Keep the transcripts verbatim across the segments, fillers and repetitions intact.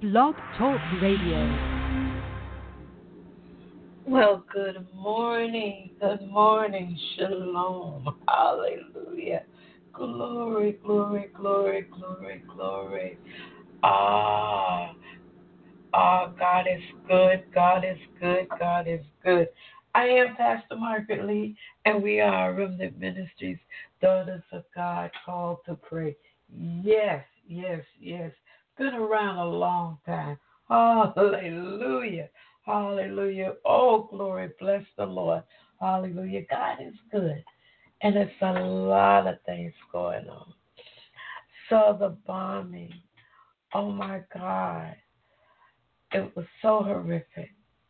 Blog Talk Radio. Well, good morning. Good morning. Shalom. Hallelujah. Glory, glory, glory, glory, glory. Ah, ah, God is good. God is good. God is good. I am Pastor Margaret Lee, and we are Remnant Ministries, Daughters of God, called to pray. Yes, yes, yes. Been around a long time. Hallelujah. Hallelujah. Oh, glory. Bless the Lord. Hallelujah. God is good. And it's a lot of things going on. So the bombing. Oh, my God. It was so horrific.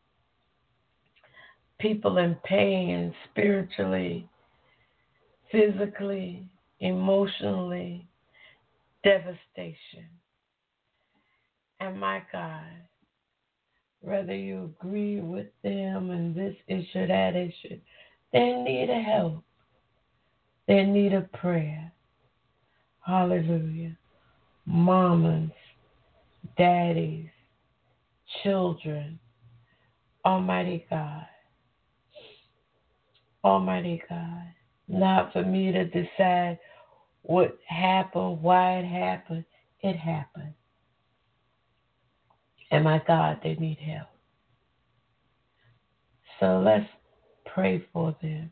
People in pain spiritually, physically, emotionally, devastation. And my God, whether you agree with them and this issue, that issue, they need a help. They need a prayer. Hallelujah. Mamas, daddies, children, Almighty God. Almighty God. Not for me to decide what happened, why it happened. It happened. And my God, they need help. So let's pray for them.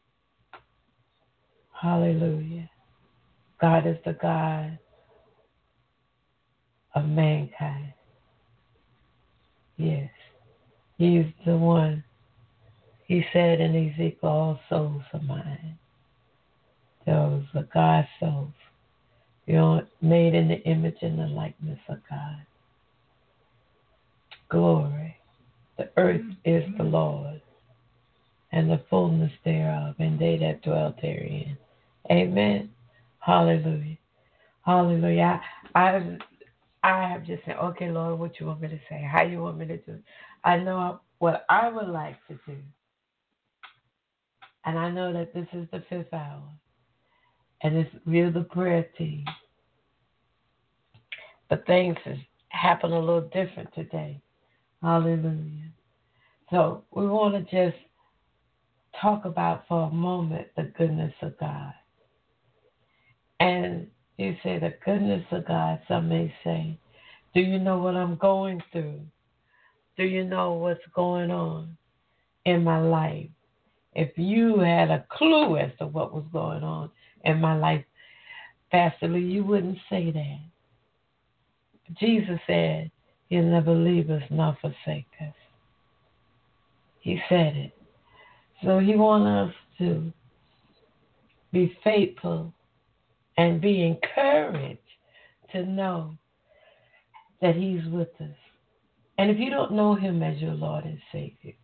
Hallelujah. God is the God of mankind. Yes. He's the one. He said in Ezekiel, all souls are mine. Those are God's souls. You're made in the image and the likeness of God. Glory. The earth is the Lord, and the fullness thereof, and they that dwell therein. Amen. Hallelujah. Hallelujah. I, I, I have just said, okay, Lord, what you want me to say? How you want me to do it? I know what I would like to do. And I know that this is the fifth hour. And it's we're the prayer team. But things have happened a little different today. Hallelujah. So we want to just talk about for a moment the goodness of God. And you say the goodness of God, some may say, do you know what I'm going through? Do you know what's going on in my life? If you had a clue as to what was going on in my life, Pastor Lee, you wouldn't say that. Jesus said, he'll never leave us nor forsake us. He said it. So he wants us to be faithful and be encouraged to know that he's with us. And if you don't know him as your Lord and Savior,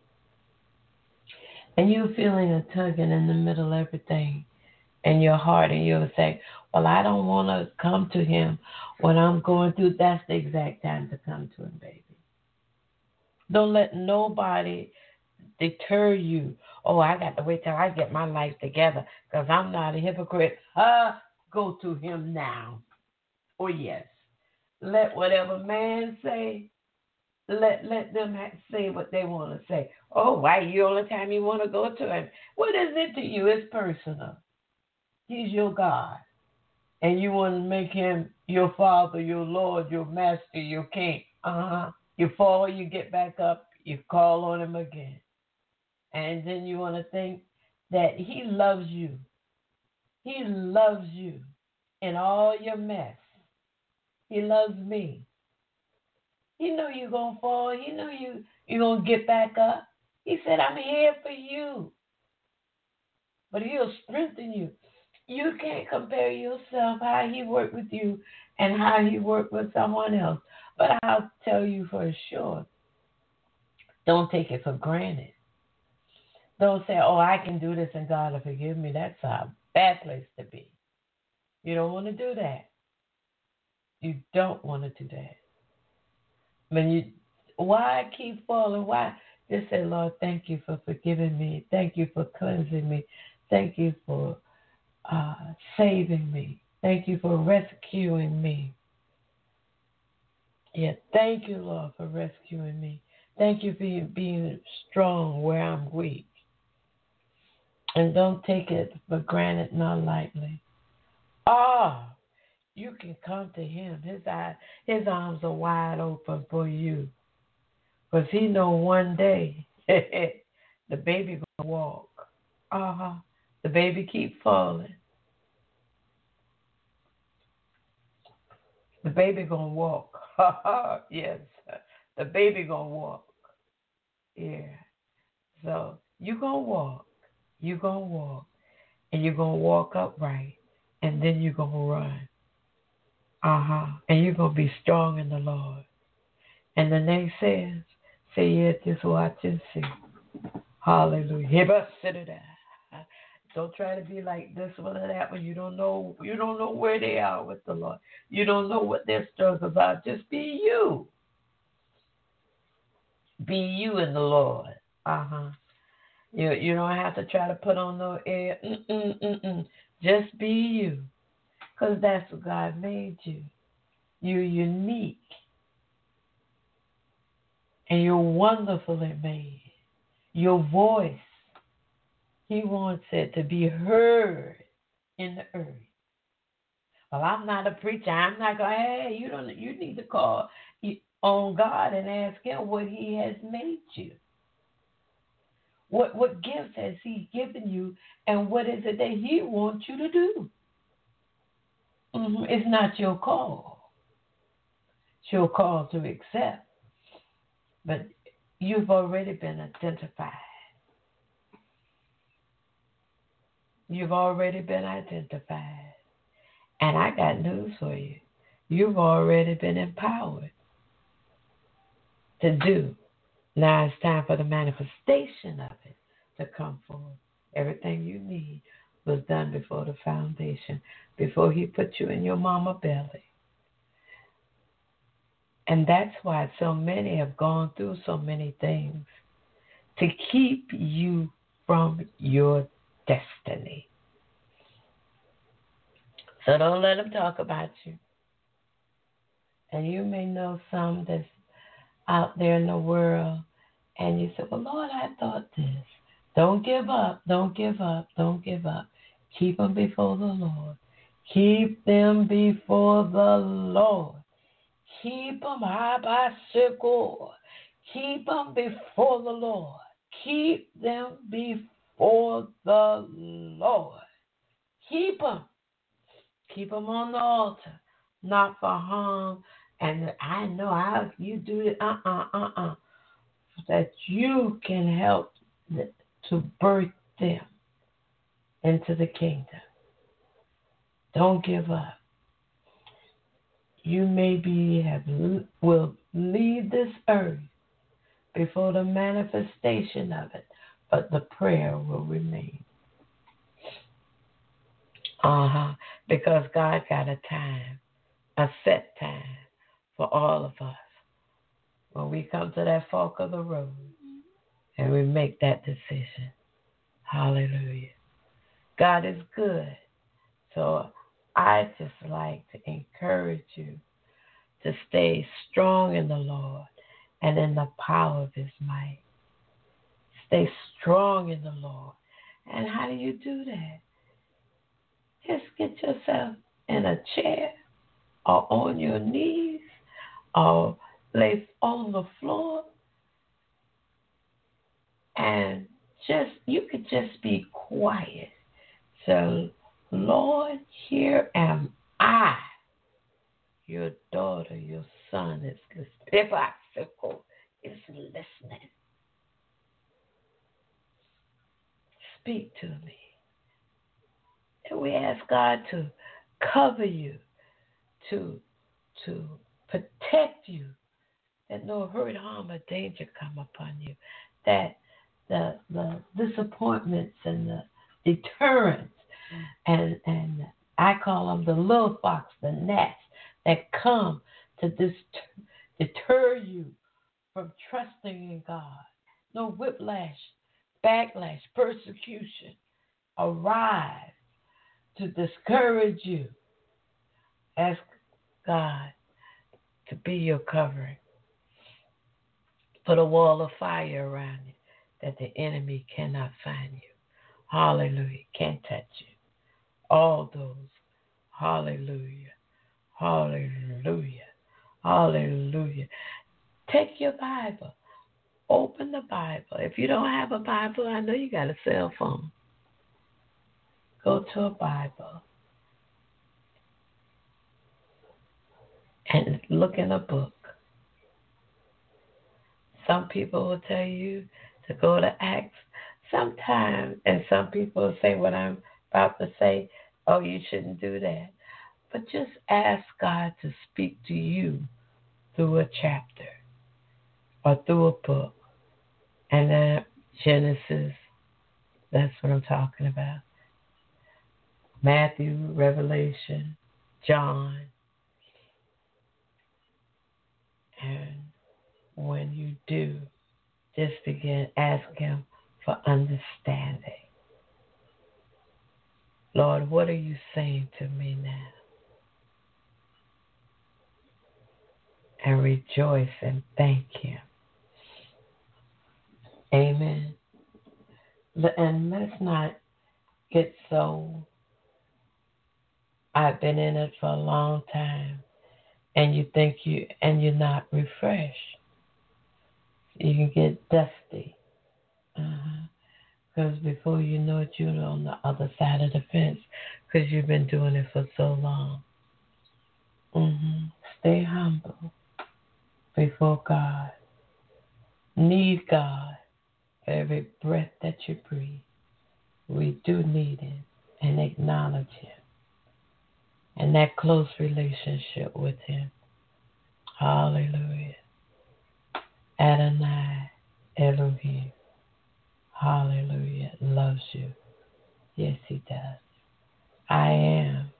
and you're feeling a tugging in the middle of everything in your heart, and you'll say, well, I don't want to come to him when I'm going through, that's the exact time to come to him, baby. Don't let nobody deter you. Oh, I got to wait till I get my life together because I'm not a hypocrite. Uh, go to him now. Or yes. Let whatever man say, let let them ha- say what they want to say. Oh, why you all the time you want to go to him? What is it to you? It's personal. He's your God. And you want to make him your father, your Lord, your master, your king. Uh-huh. You fall, you get back up, you call on him again. And then you want to think that he loves you. He loves you in all your mess. He loves me. He know you're going to fall. He know you, you're going to get back up. He said, I'm here for you. But he'll strengthen you. You can't compare yourself, how he worked with you and how he worked with someone else. But I'll tell you for sure, don't take it for granted. Don't say, oh, I can do this and God will forgive me. That's a bad place to be. You don't want to do that. You don't want to do that. When you, why keep falling? Why? Just say, Lord, thank you for forgiving me. Thank you for cleansing me. Thank you for uh, saving me. Thank you for rescuing me. Yeah, thank you, Lord, for rescuing me. Thank you for you being strong where I'm weak. And don't take it for granted, not lightly. Ah, you can come to him. His eye, his arms are wide open for you. Because he know one day the baby gonna walk. Uh-huh. The baby keep falling. The baby gonna walk. Yes. The baby gonna walk. Yeah. So you gonna walk. You gonna walk. And you're gonna walk upright. And then you're gonna run. Uh-huh. And you're gonna be strong in the Lord. And the naysayers say, yeah, just watch and see. Hallelujah. Don't try to be like this one or that one. You don't know. You don't know where they are with the Lord. You don't know what their struggles are. Just be you. Be you in the Lord. Uh huh. You you don't have to try to put on no air. Mm-mm, mm-mm. Just be you, cause that's what God made you. You're unique, and you're wonderfully made. Your voice, He wants it to be heard in the earth. Well, I'm not a preacher. I'm not going, hey, you don't you need to call on God and ask him what he has made you. What what gifts has he given you, and what is it that he wants you to do? Mm-hmm. It's not your call. It's your call to accept. But you've already been identified. You've already been identified. And I got news for you. You've already been empowered to do. Now it's time for the manifestation of it to come forth. Everything you need was done before the foundation, before he put you in your mama belly. And that's why so many have gone through so many things, to keep you from your destiny. So don't let them talk about you. And you may know some that's out there in the world, and you say, well, Lord, I thought this. Don't give up. Don't give up. Don't give up. Keep them before the Lord. Keep them before the Lord. Keep them high by sickle. Keep them before the Lord. Keep them before the Lord. Keep them. Keep them on the altar, not for harm. And I know how you do it, uh-uh, uh-uh, that you can help to birth them into the kingdom. Don't give up. You maybe have will leave this earth before the manifestation of it, but the prayer will remain. Uh-huh. Because God got a time, a set time for all of us. When we come to that fork of the road and we make that decision. Hallelujah. God is good. So I just like to encourage you to stay strong in the Lord and in the power of his might. Stay strong in the Lord. And how do you do that? Just get yourself in a chair or on your knees or lay on the floor, and just you could just be quiet. So, Lord, here am I, your daughter, your son is is listening. Speak to me. And we ask God to cover you, to to protect you, that no hurt, harm, or danger come upon you, that the the disappointments and the deterrents, and and I call them the little fox, the gnats, that come to dis- deter you from trusting in God. No whiplash, backlash, persecution arise to discourage you. Ask God to be your covering. Put a wall of fire around you that the enemy cannot find you. Hallelujah. Can't touch you. All those. Hallelujah. Hallelujah. Hallelujah. Take your Bible. Open the Bible. If you don't have a Bible, I know you got a cell phone. Go to a Bible and look in a book. Some people will tell you to go to Acts sometimes, and some people will say what I'm about to say, oh, you shouldn't do that. But just ask God to speak to you through a chapter or through a book. And then Genesis, that's what I'm talking about. Matthew, Revelation, John. And when you do, just begin ask him for understanding. Lord, what are you saying to me now? And rejoice and thank him. Amen. And let's not get so, I've been in it for a long time, and you think you, and you're not refreshed. You can get dusty. Uh-huh. Because before you know it, you're on the other side of the fence because you've been doing it for so long. Mm-hmm. Stay humble before God. Need God for every breath that you breathe. We do need him and acknowledge him. And that close relationship with him. Hallelujah. Adonai Elohim. Hallelujah. Loves you. Yes, he does. I am.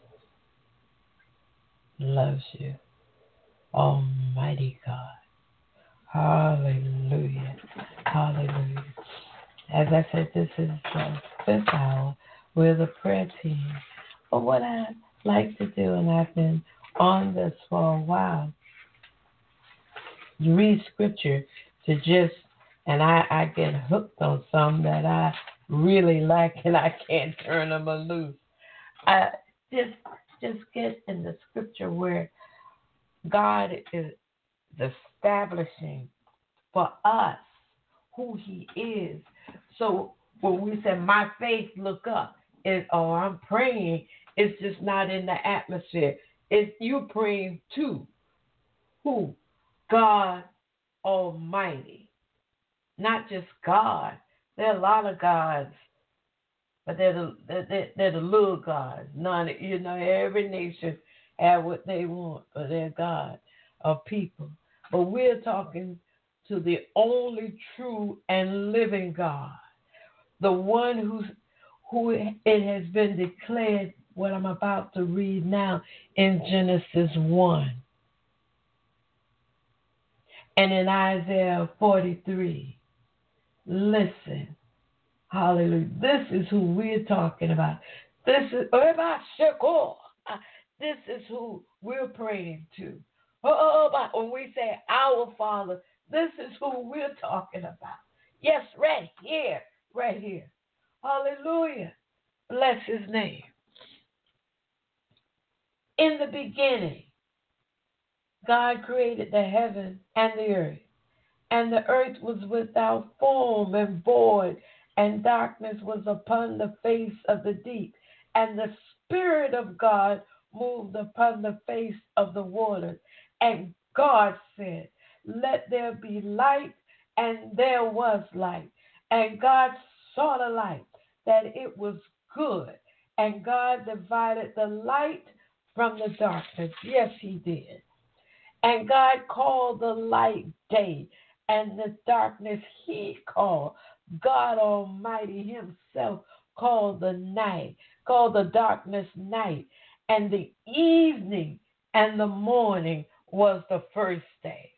Loves you. Almighty God. Hallelujah. Hallelujah. As I said, this is the fifth hour. We're the prayer team. But what I like to do, and I've been on this for a while, you read scripture to just, and I, I get hooked on some that I really like and I can't turn them loose. I just just get in the scripture where God is establishing for us who he is. So when we say my faith look up, is oh I'm praying, it's just not in the atmosphere. It's you praying to who? God Almighty. Not just God. There are a lot of gods, but they're the they're, they're the little gods. None, you know, every nation have what they want for their God of people. But we're talking to the only true and living God, the one who's who it has been declared. What I'm about to read now in Genesis one and in Isaiah forty-three. Listen, hallelujah. This is who we're talking about. This is this is who we're praying to. When we say our Father, this is who we're talking about. Yes, right here, right here. Hallelujah. Bless his name. In the beginning, God created the heaven and the earth. And the earth was without form and void, and darkness was upon the face of the deep. And the Spirit of God moved upon the face of the waters. And God said, let there be light, and there was light. And God saw the light, that it was good. And God divided the light from the darkness. Yes, he did. And God called the light day, and the darkness he called. God Almighty himself called the night, called the darkness night. And the evening and the morning was the first day.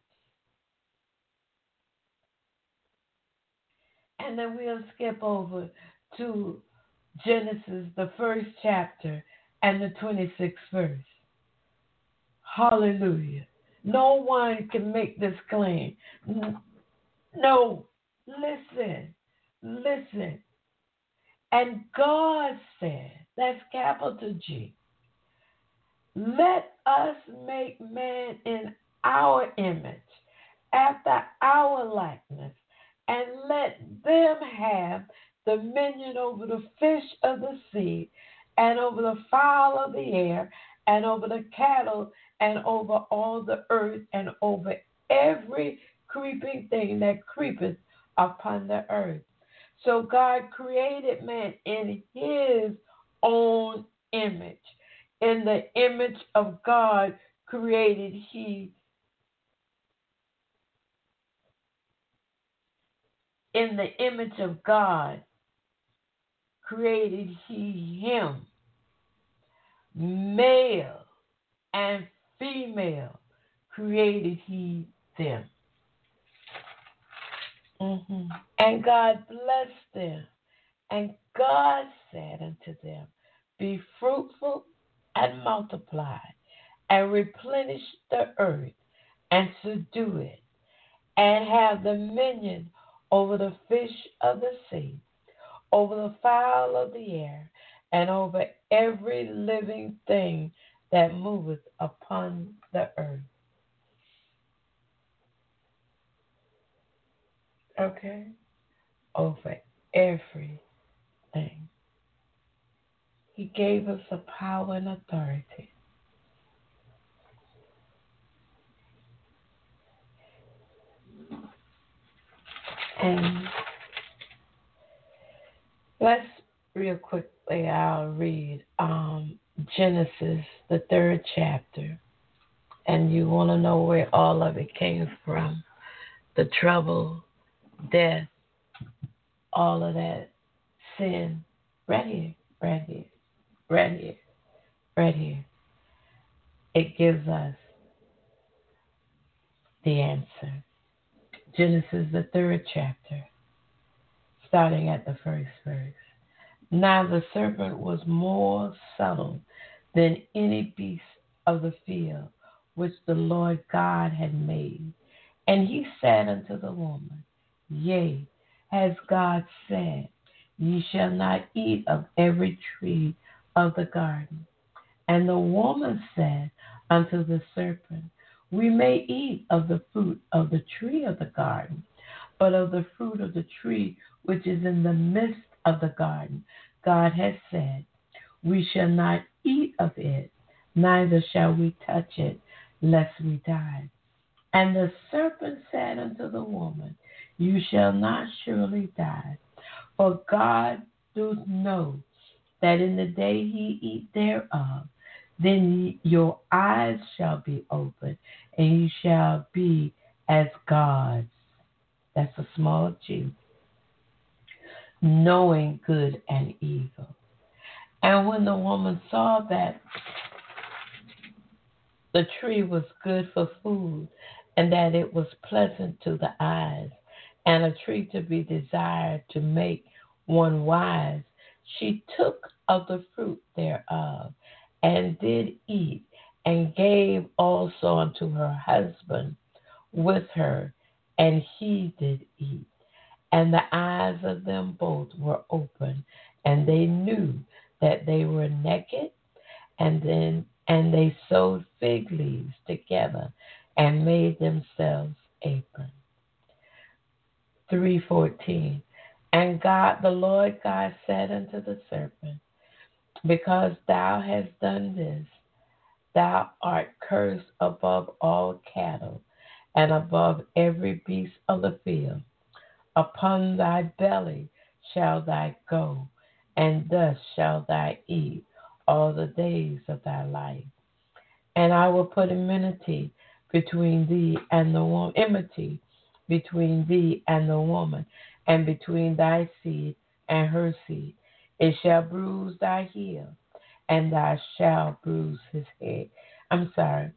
And then we'll skip over to Genesis, the first chapter, and the twenty-sixth verse. Hallelujah. No one can make this claim. No, listen, listen. And God said, that's capital G, let us make man in our image, after our likeness, and let them have dominion over the fish of the sea, and over the fowl of the air, and over the cattle, and over all the earth, and over every creeping thing that creepeth upon the earth. So God created man in his own image. In the image of God created he. In the image of God created he him. Male and female created he them. Mm-hmm. And God blessed them. And God said unto them, be fruitful and multiply, and replenish the earth, and subdue it, and have dominion over the fish of the sea, over the fowl of the air, and over every living thing that moveth upon the earth. Okay? Over everything. He gave us a power and authority. And let's real quickly, I'll read um, Genesis, the third chapter. And you want to know where all of it came from. The trouble, death, all of that, sin. Right here, right here, right here, right here. It gives us the answer. Genesis, the third chapter, starting at the first verse. Now the serpent was more subtle than any beast of the field which the Lord God had made. And he said unto the woman, yea, has God said, ye shall not eat of every tree of the garden? And the woman said unto the serpent, we may eat of the fruit of the tree of the garden, but of the fruit of the tree which is in the midst of the garden, God has said, we shall not eat of it, neither shall we touch it, lest we die. And the serpent said unto the woman, you shall not surely die, for God doth know that in the day ye eat thereof, then your eyes shall be opened, and you shall be as gods. That's a small g. Knowing good and evil. And when the woman saw that the tree was good for food, and that it was pleasant to the eyes, and a tree to be desired to make one wise, she took of the fruit thereof, and did eat, and gave also unto her husband with her, and he did eat. And the eyes of them both were open, and they knew that they were naked, and then and they sewed fig leaves together and made themselves aprons. three fourteen. And God, the Lord God, said unto the serpent, because thou hast done this, thou art cursed above all cattle, and above every beast of the field. Upon thy belly shall thou go, and thus shalt thou eat all the days of thy life. And I will put enmity between thee and the woman, enmity between thee and the woman, and between thy seed and her seed. It shall bruise thy heel, and thou shalt bruise his head. I'm sorry.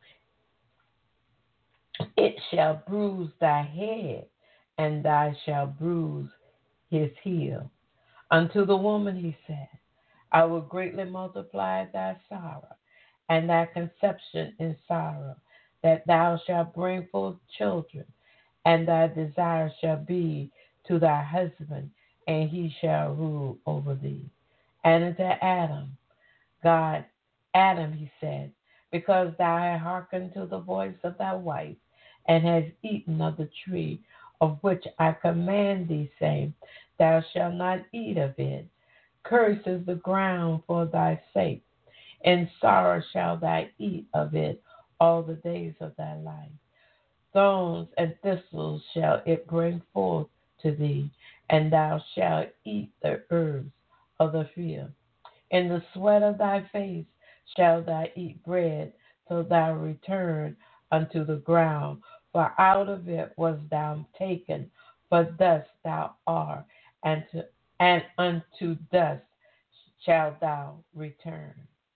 It shall bruise thy head, and thou shalt bruise his heel. Unto the woman he said, I will greatly multiply thy sorrow, and thy conception in sorrow, that thou shalt bring forth children, and thy desire shall be to thy husband, and he shall rule over thee. And unto Adam, God, Adam, he said, because thou hast hearkened to the voice of thy wife, and hast eaten of the tree of which I command thee, saying, thou shalt not eat of it. Cursed is the ground for thy sake. In sorrow shalt thou eat of it all the days of thy life. Thorns and thistles shall it bring forth to thee, and thou shalt eat the herbs of the field. In the sweat of thy face shalt thou eat bread till thou return unto the ground, for out of it was thou taken, for dust thou art, and, to, and unto dust shalt thou return.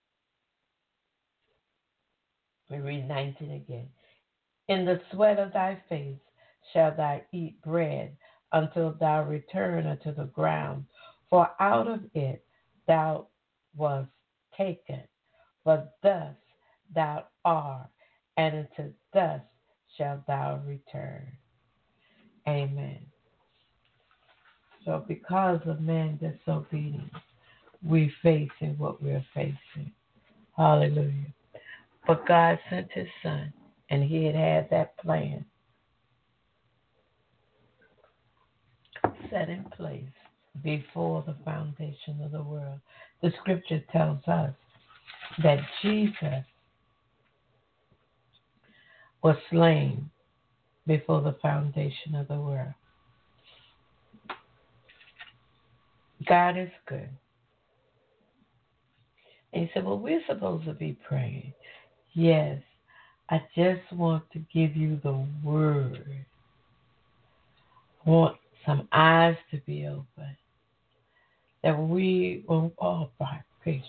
We read nineteen again. In the sweat of thy face shalt thou eat bread until thou return unto the ground, for out of it thou wast taken, for dust thou art, and into dust shalt thou return. Amen. So because of man's disobedience, we're facing what we're facing. Hallelujah. But God sent his son, and he had had that plan set in place before the foundation of the world. The scripture tells us that Jesus was slain before the foundation of the world. God is good. And he said, well, we're supposed to be praying. Yes, I just want to give you the word. I want some eyes to be open. That we will all by faith.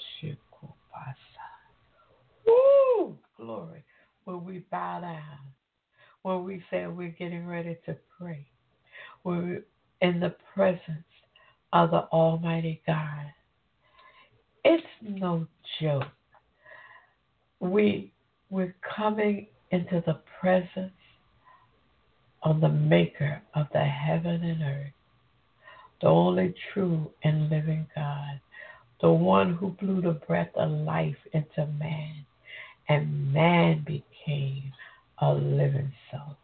Woo! Glory. When we bow down. When we say we're getting ready to pray. When we're in the presence of the Almighty God. It's no joke. We, we're coming into the presence of the maker of the heaven and earth, the only true and living God, the one who blew the breath of life into man, and man became a living soul.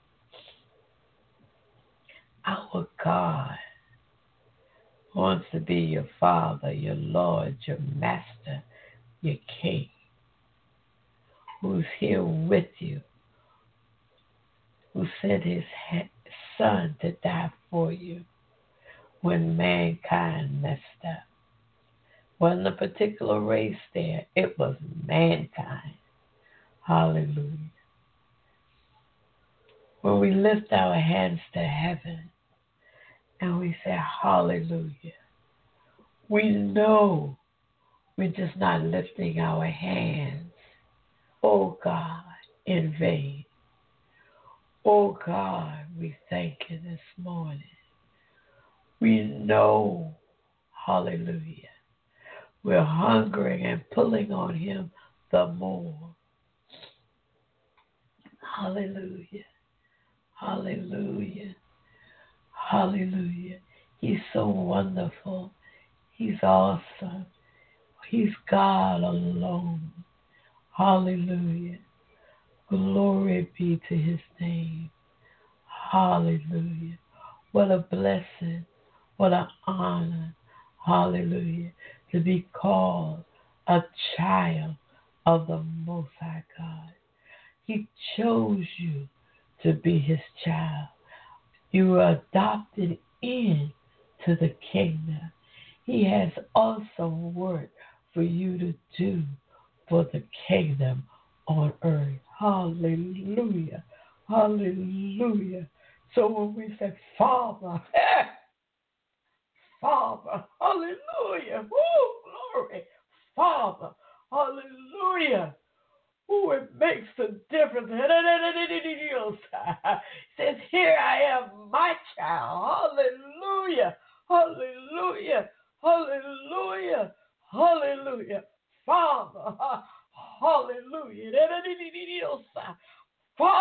Our God wants to be your Father, your Lord, your Master, your King, who's here with you, who sent his son to die for you when mankind messed up. Wasn't a particular race there, it was mankind. Hallelujah. When we lift our hands to heaven and we say hallelujah, we know we're just not lifting our hands, oh God, in vain. Oh God, we thank you this morning. We know, hallelujah, we're hungering and pulling on him the more. Hallelujah, hallelujah, hallelujah. He's so wonderful. He's awesome. He's God alone. Hallelujah. Glory be to his name. Hallelujah. What a blessing. What an honor. Hallelujah. To be called a child of the Most High God. He chose you to be his child. You were adopted in to the kingdom. He has awesome work for you to do for the kingdom on earth. Hallelujah. Hallelujah. So when we say, Father, Father, hallelujah. Woo, glory. Father, hallelujah. Ooh, it makes a difference. Says, here I am, my child. Hallelujah. Hallelujah. Hallelujah. Hallelujah. Father. Hallelujah. Father.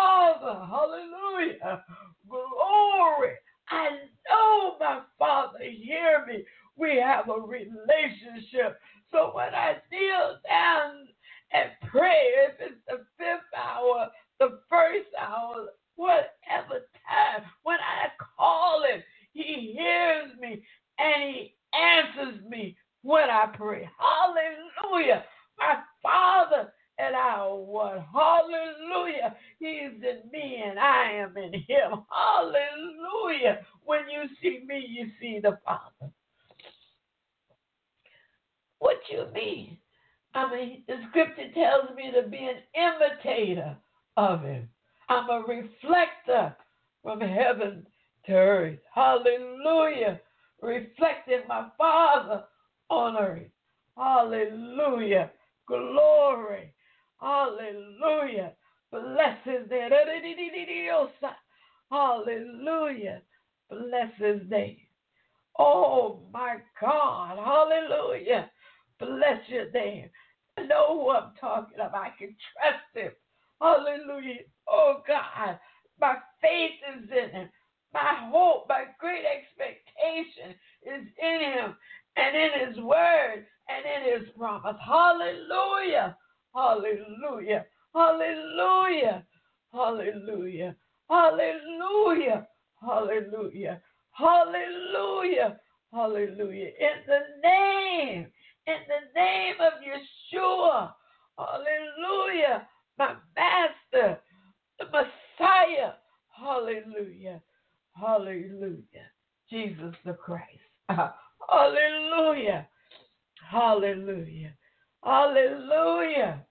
Father. Hallelujah. Glory. I know my Father hear me. We have a relationship. So when I kneel down and pray, if it's the fifth hour, the first hour, whatever time, when I call him, he hears me and he answers me when I pray. Hallelujah. My Father and I are one. Hallelujah. He's in me and I am in him. Hallelujah. When you see me, you see the Father. What you mean? I mean, the scripture tells me to be an imitator of him. I'm a reflector from heaven to earth. Hallelujah. Reflecting my Father on earth. Hallelujah. Glory. Hallelujah. Bless his name. Hallelujah. Bless his name. Oh my God. Hallelujah. Bless your name. I know who I'm talking about. I can trust him. Hallelujah. Oh God. My faith is in him. My hope, my great expectation is in him and in his word and in his promise. Hallelujah. Hallelujah. Hallelujah. Hallelujah. Hallelujah. Hallelujah. Hallelujah. Hallelujah. In the name, in the name of Yeshua. Hallelujah. My master, the Messiah. Hallelujah. Hallelujah. Jesus the Christ. Hallelujah. Hallelujah. Hallelujah.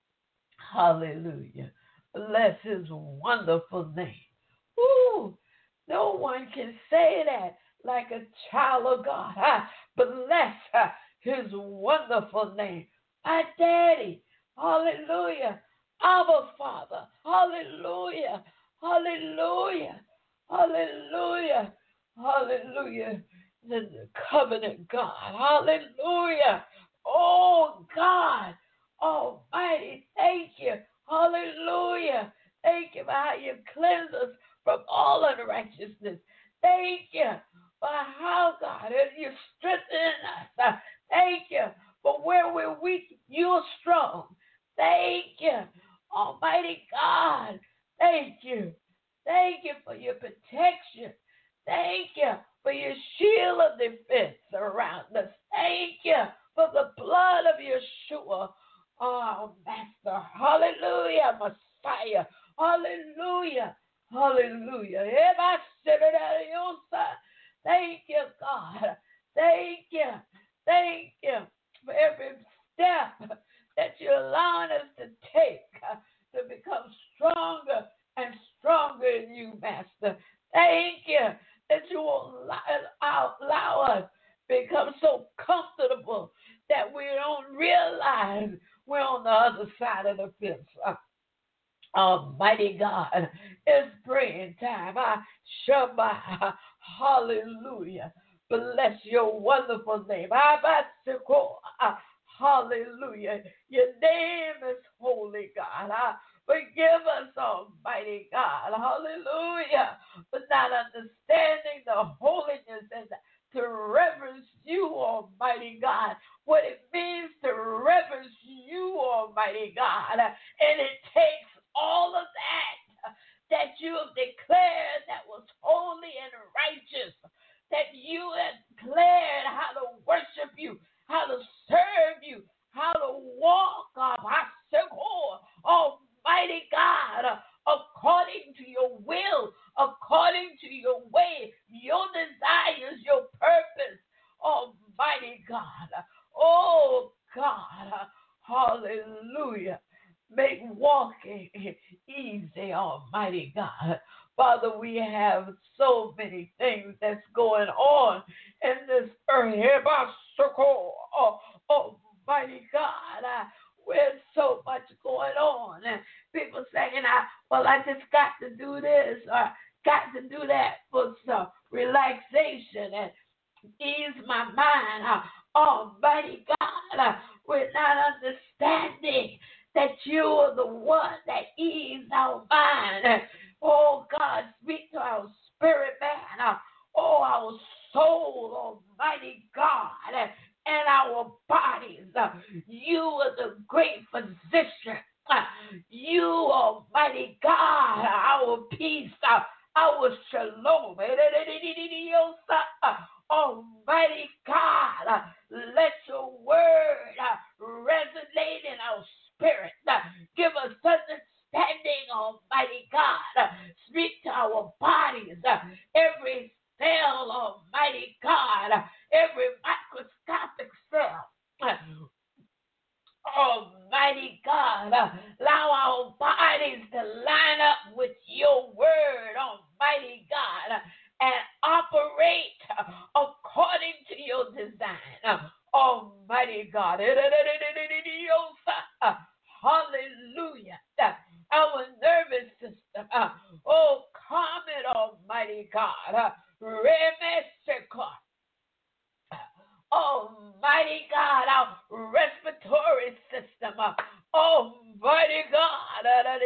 Hallelujah. Bless his wonderful name. Ooh, no one can say that like a child of God. Ah, bless uh, his wonderful name. My daddy. Hallelujah. Our Father. Hallelujah. Hallelujah. Hallelujah. Hallelujah. The covenant God. Hallelujah. Oh God. Almighty. Thank you. Hallelujah. Thank you for how you cleanse us from all unrighteousness. Thank you for how, God, you strengthen us. Uh, Thank you for where we're weak, you're strong. Thank you, Almighty God. Thank you. Thank you for your protection. Thank you for your shield of defense around us. Thank you for the blood of Yeshua, oh, Master. Hallelujah, Messiah. Hallelujah. Hallelujah. Thank you, God. Thank you. Thank you for every step that you're allowing us to take uh, to become stronger and stronger in you, Master. Thank you that you won't allow, allow us to become so comfortable that we don't realize we're on the other side of the fence. Uh, Almighty God, it's praying time. I Shabbat. Hallelujah. Bless your wonderful name. Hallelujah. Your name is holy, God. Forgive us, Almighty God. Hallelujah. For not understanding the holiness and to reverence you, Almighty God. What it means to reverence you, Almighty God. And it takes all of that that you have declared that was holy and righteous, that you have declared how to worship you, how to serve you, how to walk, Almighty God, according to your will, according to your way, your desires, your purpose, Almighty God. Oh, God, hallelujah. Make walking easy, Almighty God. Father, we have so many things that's going on in this earth. Oh, Almighty God, uh, there's so much going on. And people saying, uh, well, I just got to do this or got to do that for some relaxation and ease my mind. Uh, Almighty God, uh, we're not understanding that you are the one that ease our mind. God, our peace, uh, our shalom. Almighty God, uh, let your word uh, resonate in our spirit. Uh, give us understanding, Almighty God. Uh, speak to our bodies, uh, every cell, Almighty God, uh, every microscopic cell. Uh, Almighty God, uh, allow our bodies to line up with your word, Almighty God, uh, and operate uh, according to your design, uh, Almighty God. Uh, hallelujah. Uh, our nervous system, uh, oh, calm it, Almighty God. Uh, Almighty God, our respiratory system, uh, Almighty God, uh,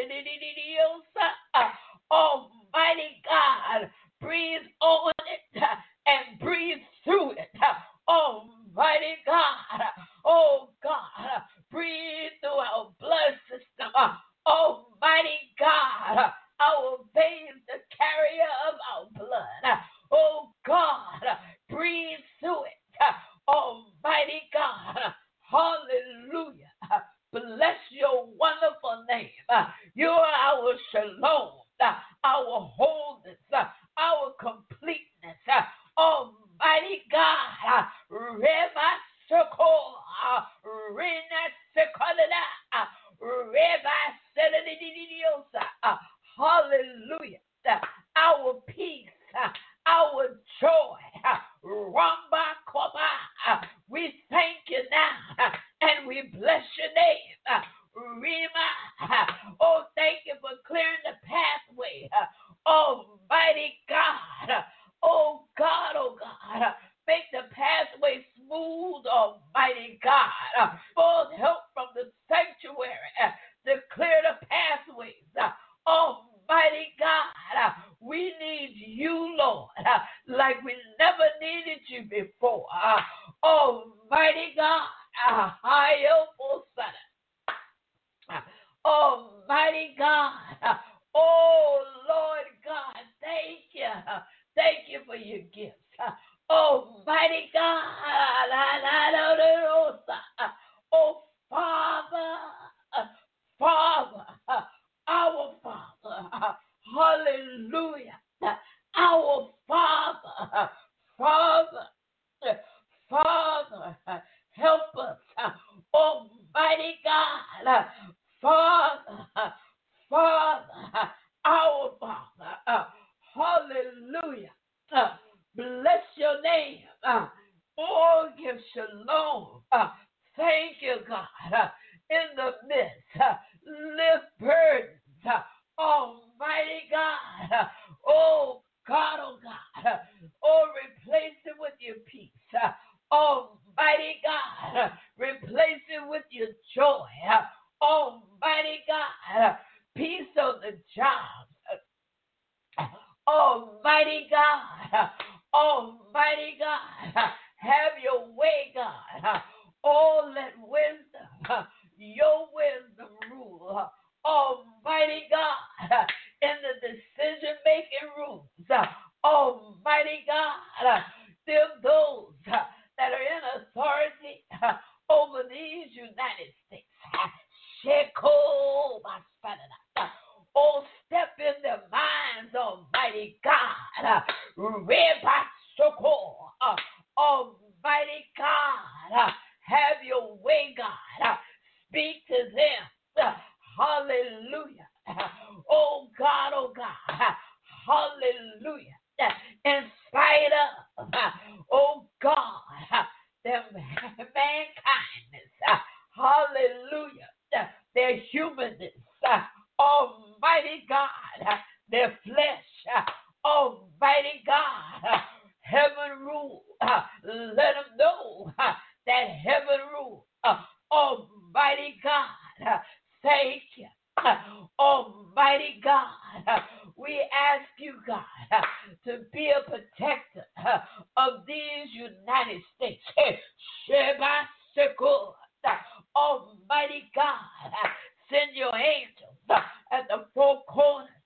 Almighty God, breathe on it uh, and breathe through it, uh, Almighty God, uh, oh God, uh, breathe through our blood system, uh, Almighty God, uh, our veins, the carrier of our blood, uh, oh God, uh, breathe through it. Almighty God, hallelujah. Bless your wonderful name. You are our shalom, our wholeness, our completeness. Almighty God, Reba Soko, Rena Sekolada, Reba Sedidiosa, hallelujah. Our peace, our joy, Ramba Koba. We thank you now and we bless your name. Rima, oh, thank you for clearing the pathway. Almighty God, oh God, oh God, make the pathway smooth, Almighty God. Full help from the sanctuary to clear the pathways. Almighty God, we need you, Lord, like we never needed you before. Almighty God, Almighty God, oh Lord God, thank you. Thank you for your gifts. Almighty God, oh Father, Father, our Father, hallelujah, our Father, Father, Father, help us, Almighty God, Father, Father, our Father, hallelujah, bless your name, oh, give shalom, thank you, God, in the midst, lift burdens, Almighty God, oh God, oh God, oh replace it with your peace, Almighty God, replace it with your joy, Almighty God, peace on the jobs, Almighty God, Almighty God, have your way, God, oh let wisdom, your wisdom rule, Almighty God, in the decision-making rooms, Almighty God, there those that are in authority over these United States. Oh, step in their minds, Almighty God. Almighty God, have your way, God. Speak to them. Hallelujah. Oh God, oh God. Hallelujah. In spite of, oh God, their mankindness. Hallelujah. Their humanness. Almighty God. Their flesh. Almighty God. Heaven rule. Let them know that heaven rule. Almighty God. Thank you. Almighty God, we ask you, God, to be a protector of these United States. Almighty God, send your angels at the four corners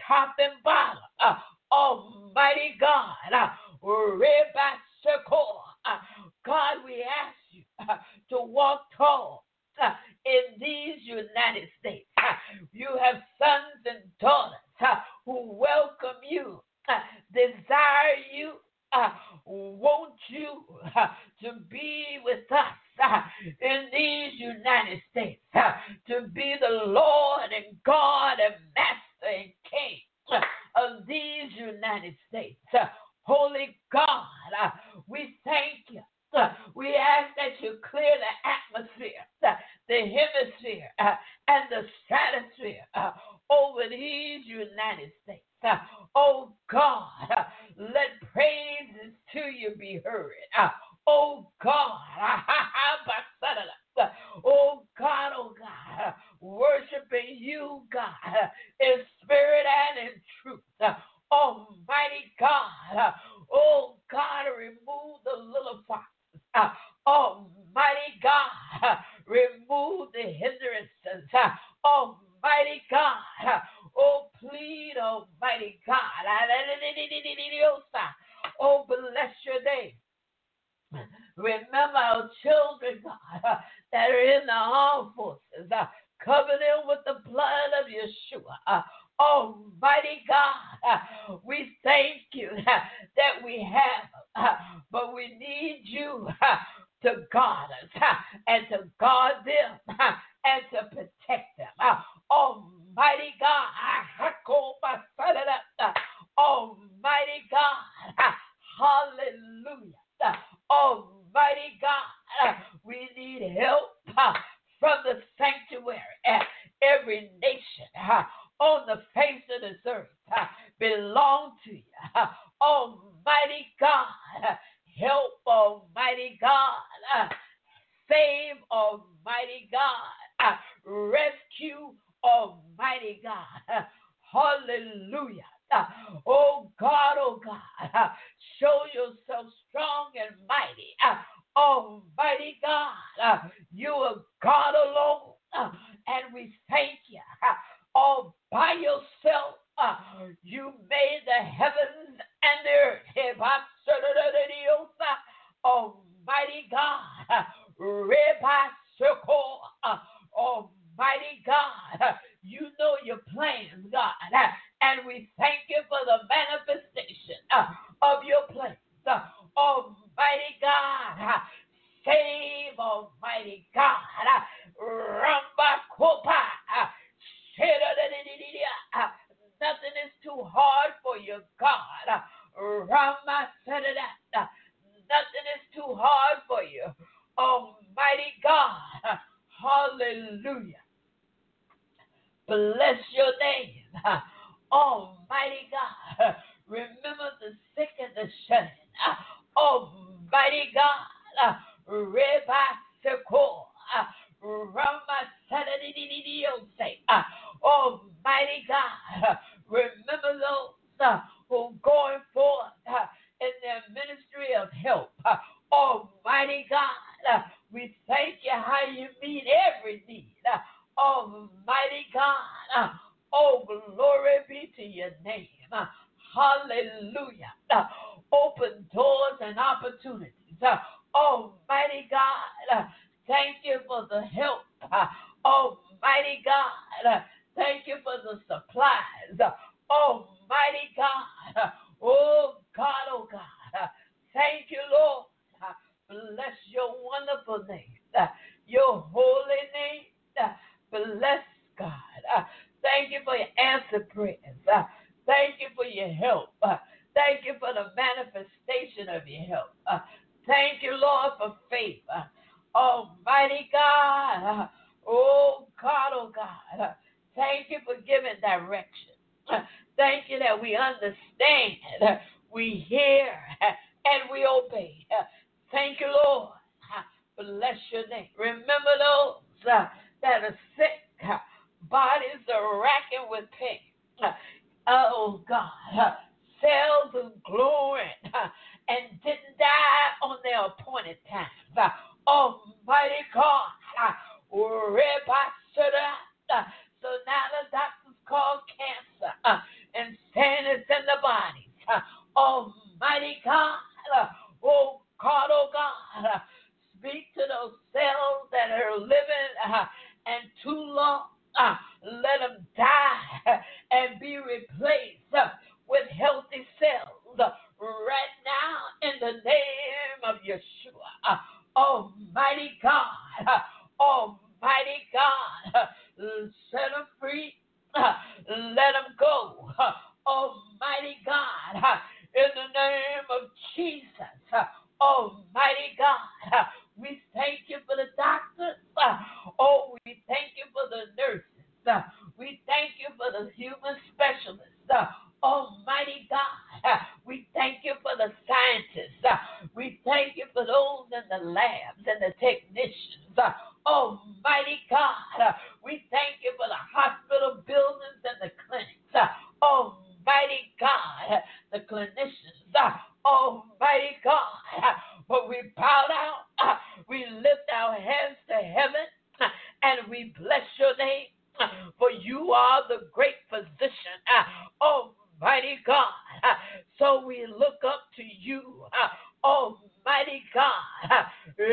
top and bottom. Uh, Almighty God, uh, Reba Sheko, uh, God, we ask you uh, to walk tall uh, in these United States. Uh, you have sons and daughters uh, who welcome you, uh, desire you, uh, want you uh, to be with us uh, in these United States, uh, to be the Lord and God and Master and King uh, of these United States. Uh, Holy God, uh, we thank you. Uh, we ask that you clear the atmosphere, uh, the hemisphere, uh, and the stratosphere uh, over these United States. Uh, oh God, uh, let praises to you be heard. Uh, oh God, uh, oh God, oh God, uh, worshiping you, God, uh, in spirit and in truth. Uh, Almighty God, uh, oh God, remove the little foxes. Uh, Almighty God, uh, remove the hindrances. Uh, Almighty God, uh, oh plead, Almighty God. Oh, bless your name. Remember our children, God, uh, that are in the armed forces. Uh, cover them with the blood of Yeshua. Uh, Almighty God, uh, we thank you uh, that we have, uh, but we need you uh, to guard us uh, and to guard them uh, and to protect them. Uh, Almighty God, uh, Almighty God, uh, hallelujah. Uh, Almighty God, uh, we need help uh, from the sanctuary. Uh, every nation uh, on the face of this earth uh, belong to you. Uh, Almighty God, uh, help Almighty God, uh, save Almighty God, uh, rescue Almighty God. Uh, hallelujah. Uh, oh God, oh God, uh, show yourself strong and mighty. Uh, Almighty God, uh, you are God alone, uh, and we thank you. Uh, all by yourself, uh, you made the heavens and the earth. Almighty God, uh, uh, Almighty God, uh, you know your plans, God, uh, and we thank you for the manifestation uh, of your plans. Uh, Almighty God, uh, save Almighty God. Uh, Ramba Kopa, uh, uh, nothing is too hard for you, God. Uh, Rama uh, nothing is too hard for you, Almighty God. Uh, hallelujah. Bless your name, uh, Almighty God. Remember the sick and the shut in. Almighty God. Reba Seko. Rama Sadadididiose. Almighty God. Remember those uh, who are going forth uh, in their ministry of help. Uh, Almighty God. Uh, we thank you how you meet every need. Uh, Almighty God, uh, oh, glory be to your name. Uh, hallelujah. Uh, open doors and opportunities. Uh, Almighty God, uh, thank you for the help. Uh, Almighty God, uh, thank you for the supplies. Uh, Almighty God, uh, oh God, oh God, uh, thank you, Lord. Uh, bless your wonderful name, uh, your holy name. Uh, Bless God. Uh, thank you for your answer prayers. Uh, thank you for your help. Uh, thank you for the manifestation of your help. Uh, thank you, Lord, for favor. Uh, Almighty God. Uh, oh, God, oh, God. Uh, thank you for giving direction. Uh, thank you that we understand. Uh, we hear uh, and we obey. Uh, thank you, Lord. Uh, bless your name. Remember those uh, that are sick, uh, bodies are racking with pain. Uh, oh, God, uh, cells are glowing uh, and didn't die on their appointed times. Uh, Almighty God, uh, uh, so now the doctors call cancer uh, in let them die and be replaced with healthy cells right now in the name of Yeshua. Almighty God, Almighty God, set them free, let them go. Almighty God, in the name of Jesus, Almighty God, we thank you for the doctors. Oh, we thank you for the nurses. We thank you for the human specialists. Almighty God, we thank you for the scientists. We thank you for those in the labs and the technicians. Almighty God, we thank you for the hospital buildings and the clinics. Almighty God, the clinicians. Almighty God, but we bow down, we lift our hands to heaven, and we bless your name, for you are the great physician. Almighty God, so we look up to you, Almighty God,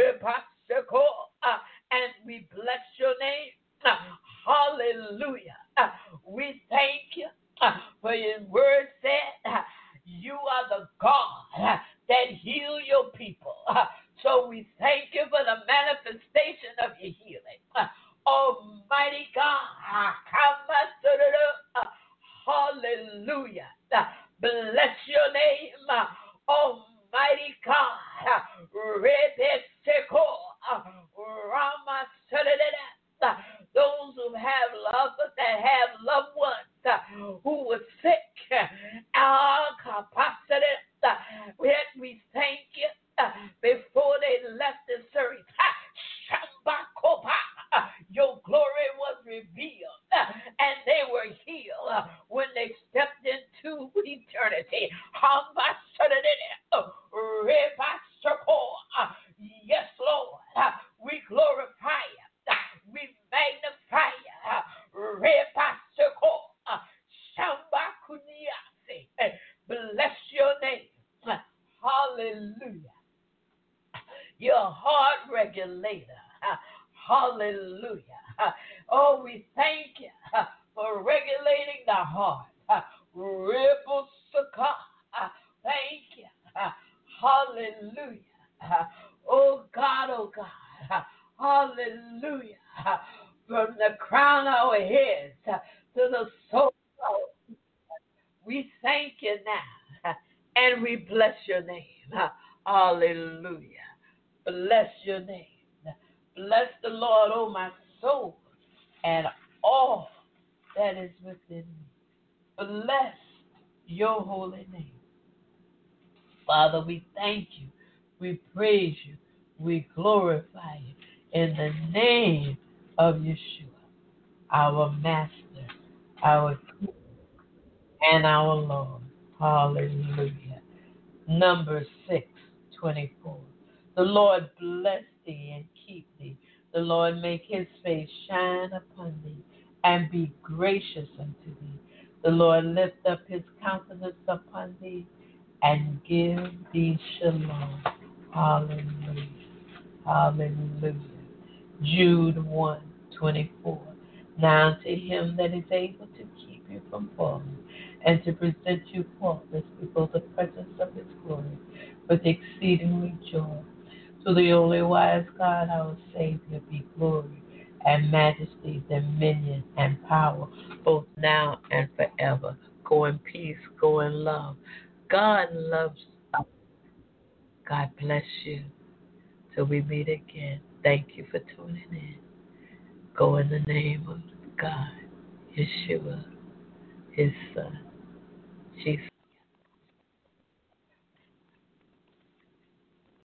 and we bless your name. Hallelujah. We thank you for your word said you are the God that heal your people. So we thank you for the manifestation of your healing. Almighty God, hallelujah. Bless your name, Almighty God. Those who have love, that have loved ones who were sick, we thank you before they left this earth. Your glory was revealed, and they were healed when they stepped into eternity. Yes, Lord, we glorify you. We magnify you. Bless your name. Hallelujah. Your heart regulator. Hallelujah. Oh, we thank you for regulating the heart. Ripple sukkah. Thank you. Hallelujah. Oh God, oh God. Hallelujah. From the crown of our heads to the sole of our feet. We thank you now and we bless your name. Hallelujah. Bless your name. Bless the Lord, oh my soul, and all that is within me. Bless your holy name. Father, we thank you. We praise you. We glorify you in the name of Yeshua, our Master, our King, and our Lord. Hallelujah. Numbers six twenty-four. The Lord bless thee and keep thee. The Lord make his face shine upon thee and be gracious unto thee. The Lord lift up his countenance upon thee and give thee shalom. Hallelujah. Hallelujah. Jude one twenty-four. Now to him that is able to keep you from falling and to present you faultless before the presence of his glory with exceedingly joy. To the only wise God, our Savior, be glory and majesty, dominion and power, both now and forever. Go in peace, go in love. God loves us. God bless you. Till we meet again. Thank you for tuning in. Go in the name of God, Yeshua, his son, Jesus.